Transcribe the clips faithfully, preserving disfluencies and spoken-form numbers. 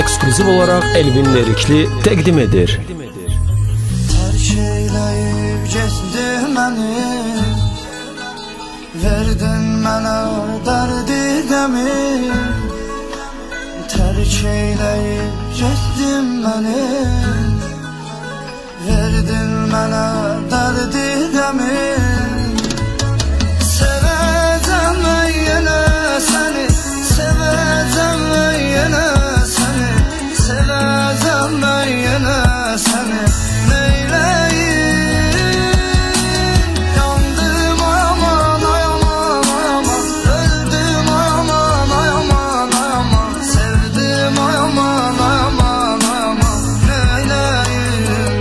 ekskluziv olarak Elvin Lirikli təqdim edir. Her şeyleyip geçti beni, verdin bana derdi gemi. Terk eyleyip geçtin beni, verdin bana derdi gemi. Seveceğim ben yine seni, seveceğim ben yine seni, seveceğim ben yine seni. Neyleyim, yandım ayaman ayaman ayaman, öldüm ayaman ayaman ayaman, sevdim ayaman ayaman ayaman. Neyleyim,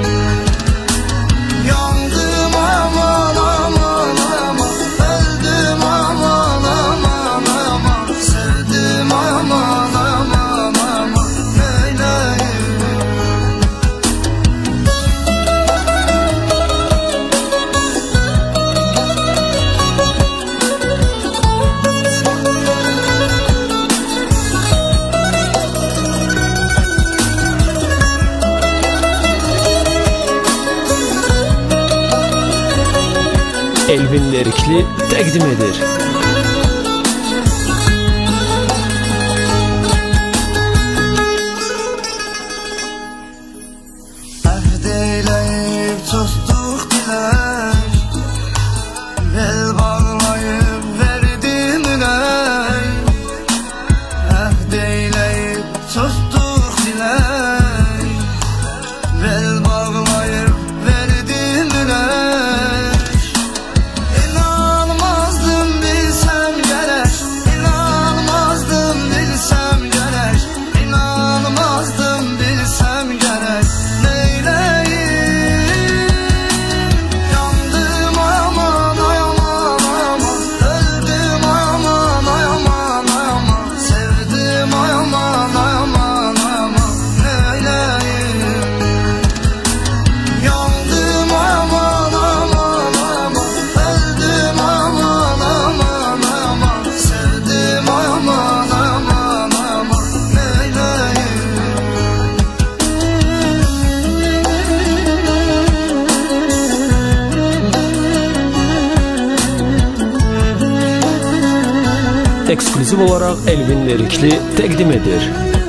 yandım ayaman ayaman ayaman, öldüm ayaman ayaman ayaman, sevdim ayaman ayaman ayaman. Neyleyim. Elvin Lirikli təqdim edir. Əhd eyləyib tosduq dilək, bel bağlayıb verdim ürək. Əhd eyləyib tosduq dilək, bel bağlayıb verdim ürək. İnanmazdım bilsəm gərək, inanmazdım bilsəm gərək, inanmazdım bilsəm gərək. Neyləyim, yandım ayaman ayaman ayaman, öldüm ayaman ayaman ayaman, sevdim ayaman ayaman ayaman. Neyləyim, yandım ayaman ayaman ayaman, öldüm ayaman ayaman ayaman, sevdim ayaman ayaman ayaman. Neyləyim. Ekskluziv olarak Elvin Lirikli təqdim edir.